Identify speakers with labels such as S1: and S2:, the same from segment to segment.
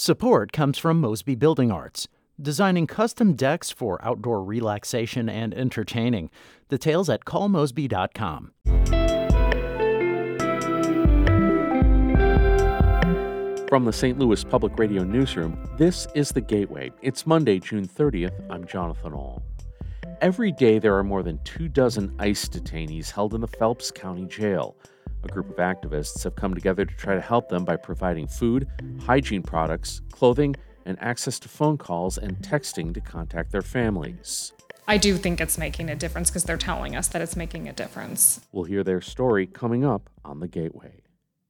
S1: Support comes from Mosby Building Arts, designing custom decks for outdoor relaxation and entertaining. Details at callmosby.com.
S2: From the St. Louis Public Radio Newsroom, this is The Gateway. It's Monday, June 30th. I'm Jonathan Ahl. Every day there are more than 24 ICE detainees held in the Phelps County Jail. A group of activists have come together to try to help them by providing food, hygiene products, clothing, and access to phone calls and texting to contact their families.
S3: I do think it's making a difference because they're telling us that it's making a difference.
S2: We'll hear their story coming up on The Gateway.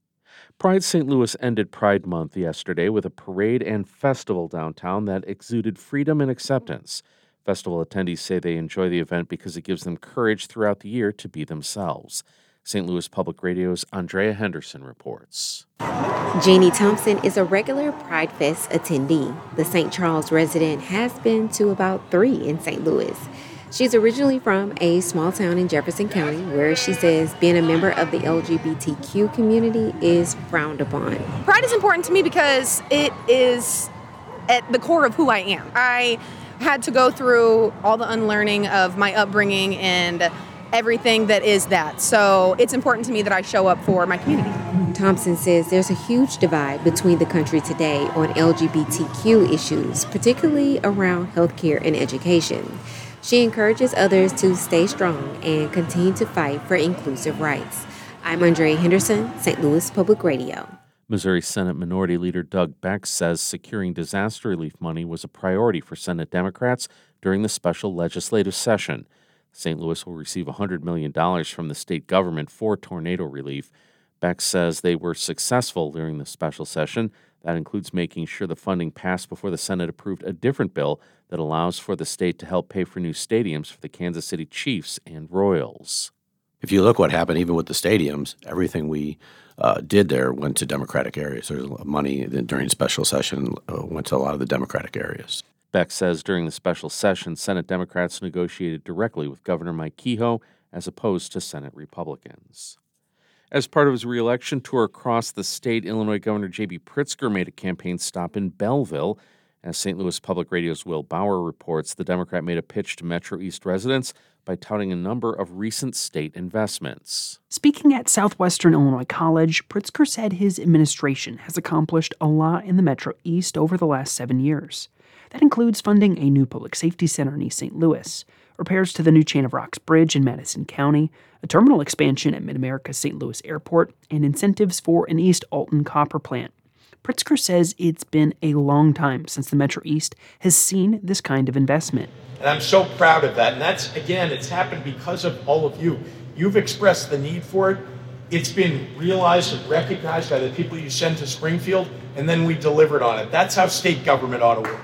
S2: Pride St. Louis ended Pride Month yesterday with a parade and festival downtown that exuded freedom and acceptance. Festival attendees say they enjoy the event because it gives them courage throughout the year to be themselves. St. Louis Public Radio's Andrea Henderson reports.
S4: Jeannie Thompson is a regular Pride Fest attendee. The St. Charles resident has been to about 3 in St. Louis. She's originally from a small town in Jefferson County where she says being a member of the LGBTQ community is frowned upon.
S5: Pride is important to me because it is at the core of who I am. I had to go through all the unlearning of my upbringing and everything that is that. So it's important to me that I show up for my community.
S4: Thompson says there's a huge divide between the country today on LGBTQ issues, particularly around healthcare and education. She encourages others to stay strong and continue to fight for inclusive rights. I'm Andrea Henderson, St. Louis Public Radio.
S2: Missouri Senate Minority Leader Doug Beck says securing disaster relief money was a priority for Senate Democrats during the special legislative session. St. Louis will receive $100 million from the state government for tornado relief. Beck says they were successful during the special session. That includes making sure the funding passed before the Senate approved a different bill that allows for the state to help pay for new stadiums for the Kansas City Chiefs and Royals.
S6: If you look what happened even with the stadiums, everything we did there went to Democratic areas. There's money during special session went to a lot of the Democratic areas.
S2: Beck says during the special session, Senate Democrats negotiated directly with Governor Mike Kehoe as opposed to Senate Republicans. As part of his re-election tour across the state, Illinois Governor J.B. Pritzker made a campaign stop in Belleville. As St. Louis Public Radio's Will Bauer reports, the Democrat made a pitch to Metro East residents by touting a number of recent state investments.
S7: Speaking at Southwestern Illinois College, Pritzker said his administration has accomplished a lot in the Metro East over the last 7 years. That includes funding a new public safety center in East St. Louis, repairs to the new Chain of Rocks Bridge in Madison County, a terminal expansion at Mid-America's St. Louis Airport, and incentives for an East Alton copper plant. Pritzker says it's been a long time since the Metro East has seen this kind of investment.
S8: And I'm so proud of that. And that's, again, it's happened because of all of you. You've expressed the need for it. It's been realized and recognized by the people you send to Springfield, and then we delivered on it. That's how state government ought to work.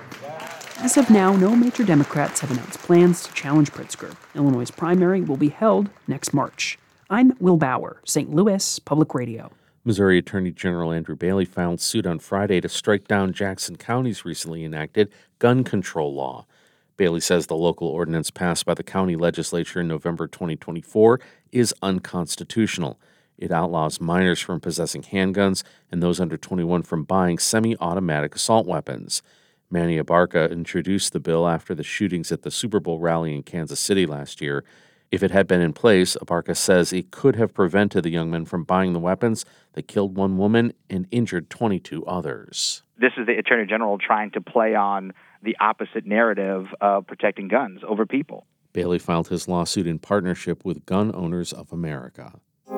S7: As of now, no major Democrats have announced plans to challenge Pritzker. Illinois' primary will be held next March. I'm Will Bauer, St. Louis Public Radio.
S2: Missouri Attorney General Andrew Bailey filed suit on Friday to strike down Jackson County's recently enacted gun control law. Bailey says the local ordinance passed by the county legislature in November 2024 is unconstitutional. It outlaws minors from possessing handguns and those under 21 from buying semi-automatic assault weapons. Manny Abarca introduced the bill after the shootings at the Super Bowl rally in Kansas City last year. If it had been in place, Abarca says it could have prevented the young men from buying the weapons that killed one woman and injured 22 others.
S9: This is the Attorney General trying to play on the opposite narrative of protecting guns over people.
S2: Bailey filed his lawsuit in partnership with Gun Owners of America.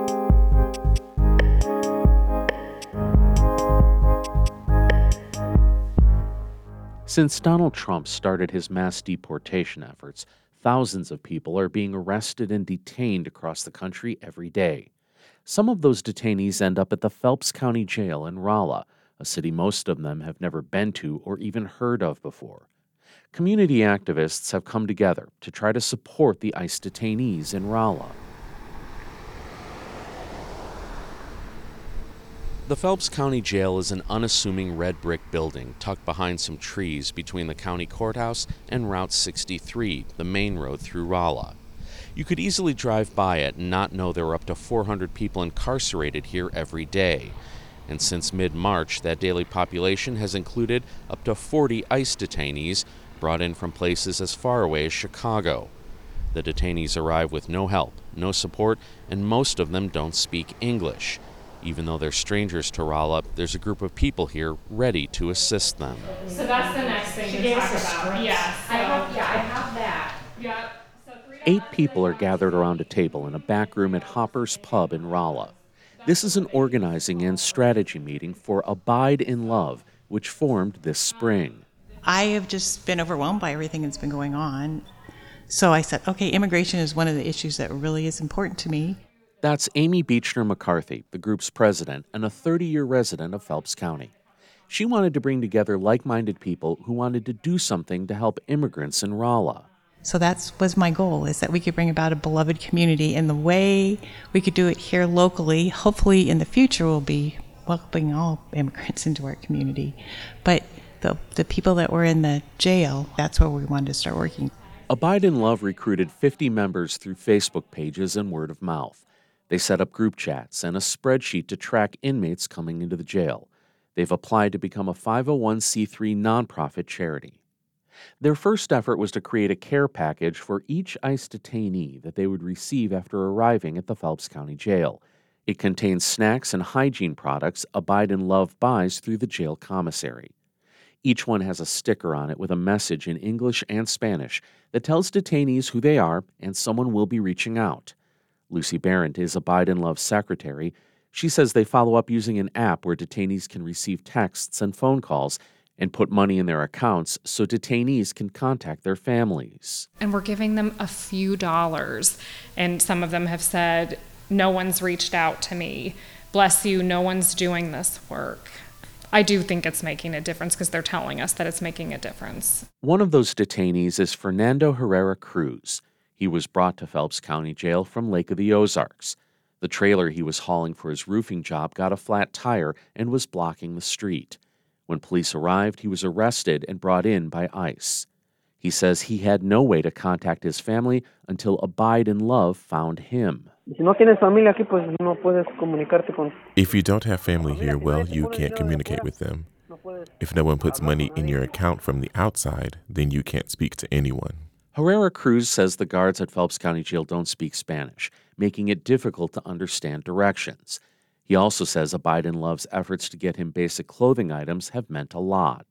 S2: Since Donald Trump started his mass deportation efforts, thousands of people are being arrested and detained across the country every day. Some of those detainees end up at the Phelps County Jail in Rolla, a city most of them have never been to or even heard of before. Community activists have come together to try to support the ICE detainees in Rolla. The Phelps County Jail is an unassuming red brick building tucked behind some trees between the county courthouse and Route 63, the main road through Rolla. You could easily drive by it and not know there are up to 400 people incarcerated here every day. And since mid-March, that daily population has included up to 40 ICE detainees brought in from places as far away as Chicago. The detainees arrive with no help, no support, and most of them don't speak English. Even though they're strangers to Rolla, there's a group of people here ready to assist them.
S3: So that's the next thing to talk about. Yes. I have that. Yeah.
S2: 8 people are gathered around a table in a back room at Hopper's Pub in Rolla. This is an organizing and strategy meeting for Abide in Love, which formed this spring.
S10: I have just been overwhelmed by everything that's been going on. So I said, okay, immigration is one of the issues that really is important to me.
S2: That's Amy Beechner McCarthy, the group's president and a 30-year resident of Phelps County. She wanted to bring together like-minded people who wanted to do something to help immigrants in Rolla.
S10: So that was my goal, is that we could bring about a beloved community. And the way we could do it here locally, hopefully in the future, will be welcoming all immigrants into our community. But the people that were in the jail, that's where we wanted to start working.
S2: Abide in Love recruited 50 members through Facebook pages and word of mouth. They set up group chats and a spreadsheet to track inmates coming into the jail. They've applied to become a 501c3 nonprofit charity. Their first effort was to create a care package for each ICE detainee that they would receive after arriving at the Phelps County Jail. It contains snacks and hygiene products Abide in Love buys through the jail commissary. Each one has a sticker on it with a message in English and Spanish that tells detainees who they are and someone will be reaching out. Lucy Barrett is Abide in Love's secretary. She says they follow up using an app where detainees can receive texts and phone calls and put money in their accounts so detainees can contact their families.
S3: And we're giving them a few dollars. And some of them have said, no one's reached out to me. Bless you, no one's doing this work. I do think it's making a difference because they're telling us that it's making a difference.
S2: One of those detainees is Fernando Herrera Cruz. He was brought to Phelps County Jail from Lake of the Ozarks. The trailer he was hauling for his roofing job got a flat tire and was blocking the street. When police arrived, he was arrested and brought in by ICE. He says he had no way to contact his family until Abide in Love found him.
S11: If you don't have family here, well, you can't communicate with them. If no one puts money in your account from the outside, then you can't speak to anyone.
S2: Herrera Cruz says the guards at Phelps County Jail don't speak Spanish, making it difficult to understand directions. He also says Abide in Love's efforts to get him basic clothing items have meant a lot.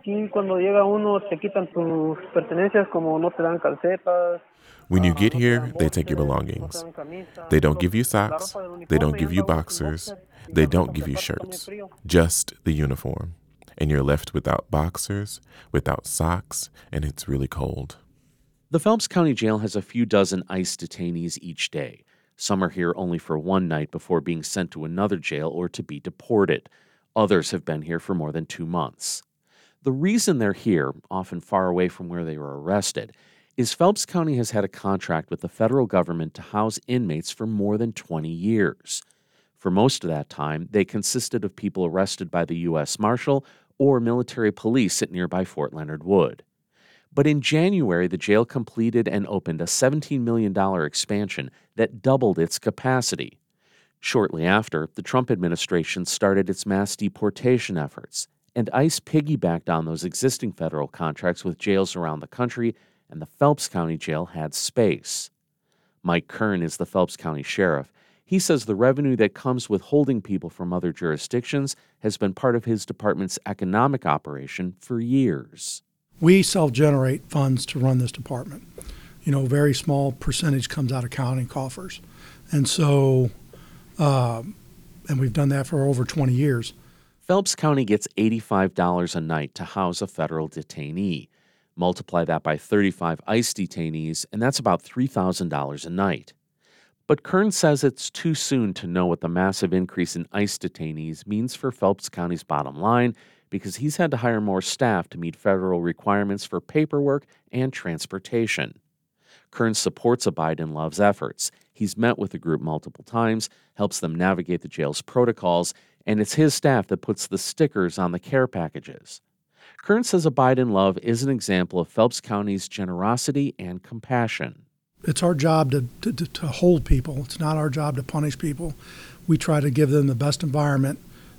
S11: When you get here, they take your belongings. They don't give you socks. They don't give you boxers. They don't give you shirts. Just the uniform. And you're left without boxers, without socks, and it's really cold.
S2: The Phelps County Jail has a few dozen ICE detainees each day. Some are here only for one night before being sent to another jail or to be deported. Others have been here for more than 2 months. The reason they're here, often far away from where they were arrested, is Phelps County has had a contract with the federal government to house inmates for more than 20 years. For most of that time, they consisted of people arrested by the U.S. Marshal or military police at nearby Fort Leonard Wood. But in January, the jail completed and opened a $17 million expansion that doubled its capacity. Shortly after, the Trump administration started its mass deportation efforts, and ICE piggybacked on those existing federal contracts with jails around the country, and the Phelps County Jail had space. Mike Kern is the Phelps County Sheriff. He says the revenue that comes with holding people from other jurisdictions has been part of his department's economic operation for years.
S12: We self-generate funds to run this department. A very small percentage comes out of county coffers. And so, and we've done that for over 20 years.
S2: Phelps County gets $85 a night to house a federal detainee. Multiply that by 35 ICE detainees, and that's about $3,000 a night. But Kern says it's too soon to know what the massive increase in ICE detainees means for Phelps County's bottom line, because he's had to hire more staff to meet federal requirements for paperwork and transportation. Kern supports Abide in Love's efforts. He's met with the group multiple times, helps them navigate the jail's protocols, and it's his staff that puts the stickers on the care packages. Kern says Abide in Love is an example of Phelps County's generosity and compassion.
S12: It's our job to hold people. It's not our job to punish people. We try to give them the best environment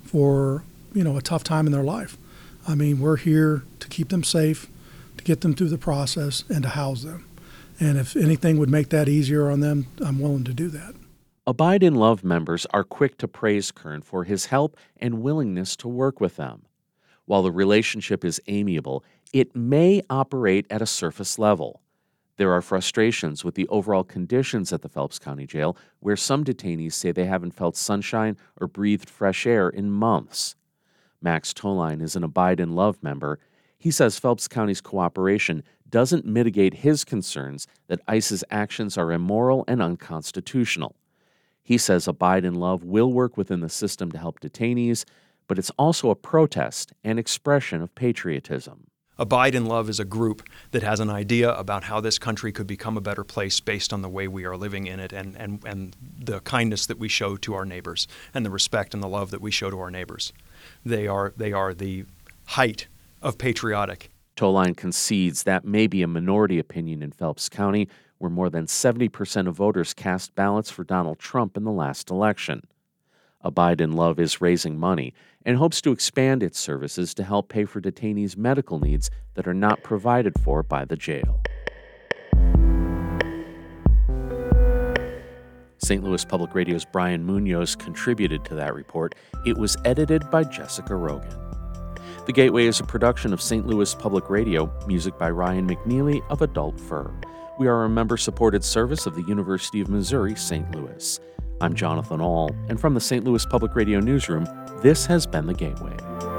S12: for, a tough time in their life. I mean, we're here to keep them safe, to get them through the process, and to house them. And if anything would make that easier on them, I'm willing to do that.
S2: Abide in Love members are quick to praise Kern for his help and willingness to work with them. While the relationship is amiable, it may operate at a surface level. There are frustrations with the overall conditions at the Phelps County Jail, where some detainees say they haven't felt sunshine or breathed fresh air in months. Max Toline is an Abide in Love member. He says Phelps County's cooperation doesn't mitigate his concerns that ICE's actions are immoral and unconstitutional. He says Abide in Love will work within the system to help detainees, but it's also a protest and expression of patriotism.
S13: Abide in Love is a group that has an idea about how this country could become a better place based on the way we are living in it and the kindness that we show to our neighbors and the respect and the love that we show to our neighbors. They are the height of patriotic.
S2: Toline concedes that may be a minority opinion in Phelps County, where more than 70% of voters cast ballots for Donald Trump in the last election. Abide in Love is raising money and hopes to expand its services to help pay for detainees' medical needs that are not provided for by the jail. St. Louis Public Radio's Brian Munoz contributed to that report. It was edited by Jessica Rogan. The Gateway is a production of St. Louis Public Radio, music by Ryan McNeely of Adult Fur. We are a member-supported service of the University of Missouri, St. Louis. I'm Jonathan Ahl, and from the St. Louis Public Radio newsroom, this has been The Gateway.